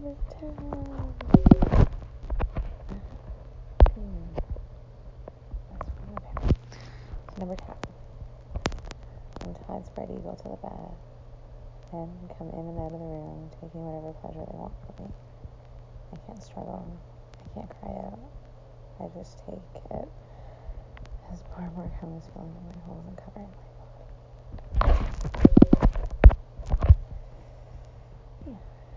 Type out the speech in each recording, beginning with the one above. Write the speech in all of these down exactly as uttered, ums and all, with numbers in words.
Number ten. Hmm. Okay. So number ten. When Todd's ready, go to the bed and come in and out of the room, taking whatever pleasure they want from me. I can't struggle. I can't cry out. I just take it as more and more comes, filling in my holes and covering my body. Yeah.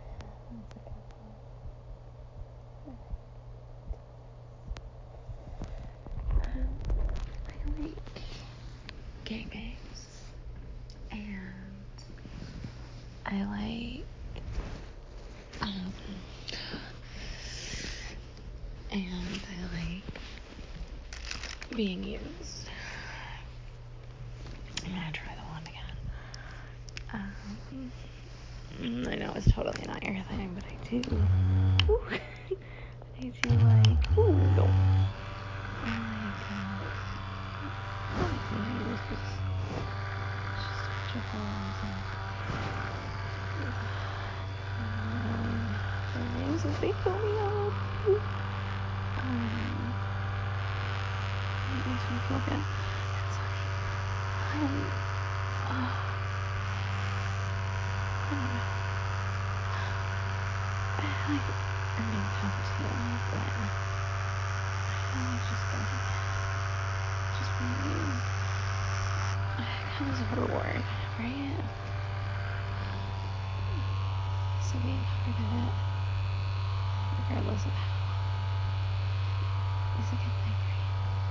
Um, I like gangbangs, and I like um, and I like being used. I'm gonna try the wand again. Um, I know it's totally not your thing, but I do. Ooh, I do like. Ooh, no. I like. Uh, I like being used. It's just trickles and. Um, names as they fill me up. Um, it makes me feel good. It's like. Um. Uh, I don't know. I like earning competition, but I like just getting it. Just being used. It comes as a reward, right? So being part of it, regardless of how, is a good thing, right?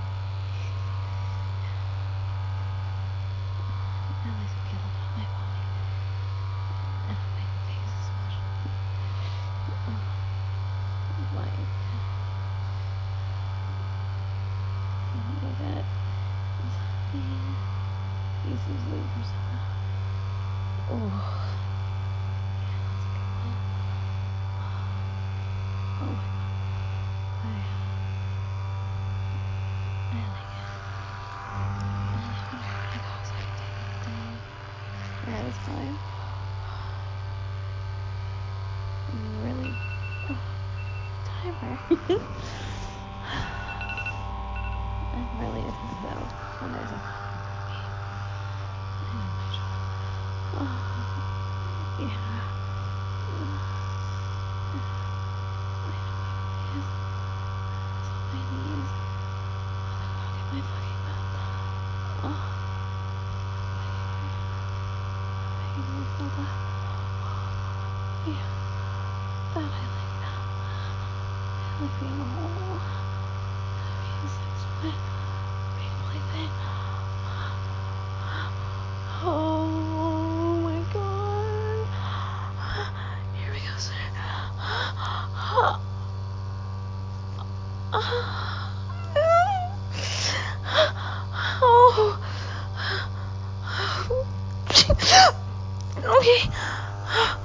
I like to get up on my body, and on my face especially. Like, know that something easily for someone. Oh, yeah, that's a good one. Oh my god. I, I like it. I love when everybody goes like, dang. Yeah, that's fine. Really, oh, timer. I'm really into though when there's a I know my job. Oh, yeah. I know my knees. It's on my knees. On the back of my fucking bed. Oh, making me feel that. Yeah, that I like that. I like being a whole. Being sexual. Being a plaything. Oh my god. Here we go, sir. Oh. Okay.